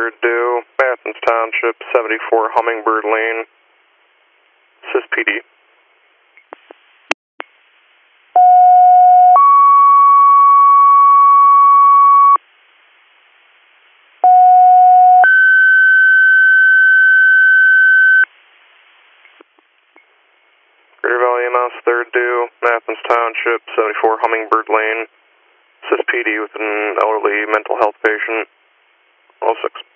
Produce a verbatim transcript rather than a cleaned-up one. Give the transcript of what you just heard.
third due, Athens Township, seventy-four Hummingbird Lane, S I S P D. Greater Valley E M S, third due, Athens Township, seventy-four Hummingbird Lane, S I S P D with an elderly mental health patient, oh six.